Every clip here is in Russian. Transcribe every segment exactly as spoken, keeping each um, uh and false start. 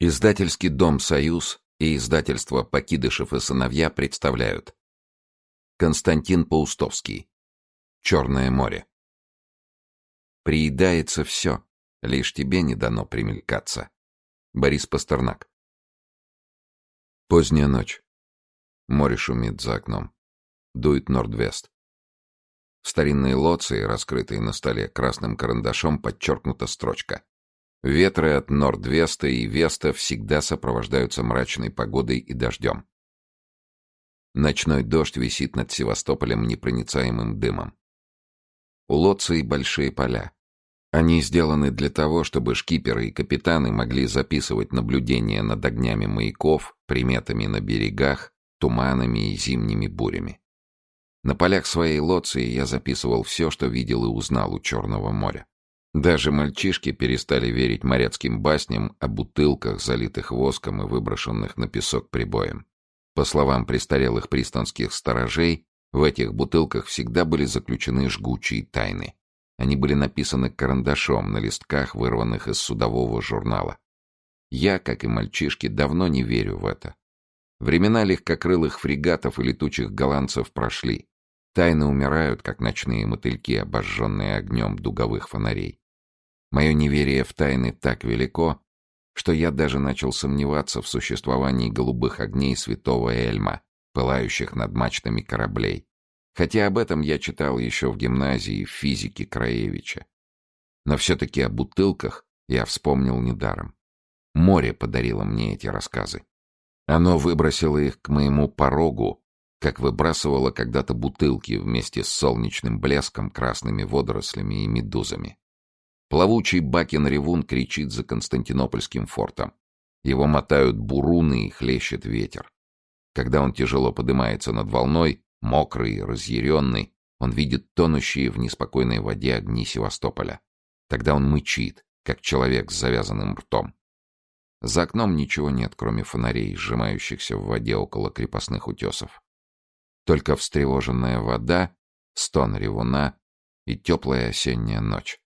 Издательский дом «Союз» и издательство «Покидышев и сыновья» представляют. Константин Паустовский. «Черное море». Приедается все, лишь тебе не дано примелькаться. Борис Пастернак. Поздняя ночь. Море шумит за окном. Дует норд-вест. В старинной лоции, раскрытой на столе красным карандашом, подчеркнута строчка: «Ветры от норд-веста и веста всегда сопровождаются мрачной погодой и дождем». Ночной дождь висит над Севастополем непроницаемым дымом. У лоции большие поля. Они сделаны для того, чтобы шкиперы и капитаны могли записывать наблюдения над огнями маяков, приметами на берегах, туманами и зимними бурями. На полях своей лоции я записывал все, что видел и узнал у Черного моря. Даже мальчишки перестали верить моряцким басням о бутылках, залитых воском и выброшенных на песок прибоем. По словам престарелых пристанских сторожей, в этих бутылках всегда были заключены жгучие тайны. Они были написаны карандашом на листках, вырванных из судового журнала. Я, как и мальчишки, давно не верю в это. Времена легкокрылых фрегатов и летучих голландцев прошли. Тайны умирают, как ночные мотыльки, обожженные огнем дуговых фонарей. Мое неверие в тайны так велико, что я даже начал сомневаться в существовании голубых огней святого Эльма, пылающих над мачтами кораблей. Хотя об этом я читал еще в гимназии в физике Краевича. Но все-таки о бутылках я вспомнил недаром. Море подарило мне эти рассказы. Оно выбросило их к моему порогу, как выбрасывало когда-то бутылки вместе с солнечным блеском, красными водорослями и медузами. Плавучий Бакин-ревун кричит за Константинопольским фортом. Его мотают буруны и хлещет ветер. Когда он тяжело поднимается над волной, мокрый и разъяренный, он видит тонущие в неспокойной воде огни Севастополя. Тогда он мычит, как человек с завязанным ртом. За окном ничего нет, кроме фонарей, сжимающихся в воде около крепостных утесов. Только встревоженная вода, стон ревуна и теплая осенняя ночь.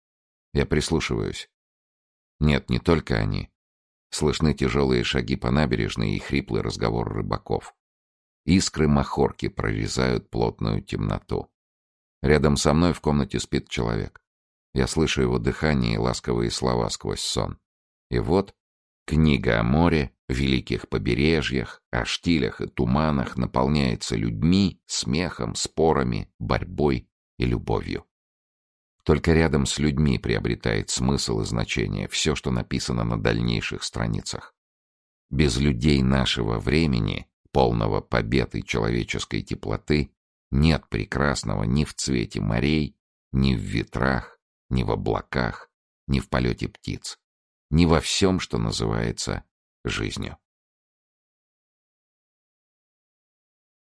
Я прислушиваюсь. Нет, не только они. Слышны тяжелые шаги по набережной и хриплый разговор рыбаков. Искры махорки прорезают плотную темноту. Рядом со мной в комнате спит человек. Я слышу его дыхание и ласковые слова сквозь сон. И вот книга о море, великих побережьях, о штилях и туманах наполняется людьми, смехом, спорами, борьбой и любовью. Только рядом с людьми приобретает смысл и значение все, что написано на дальнейших страницах. Без людей нашего времени, полного побед и человеческой теплоты, нет прекрасного ни в цвете морей, ни в ветрах, ни в облаках, ни в полете птиц, ни во всем, что называется жизнью.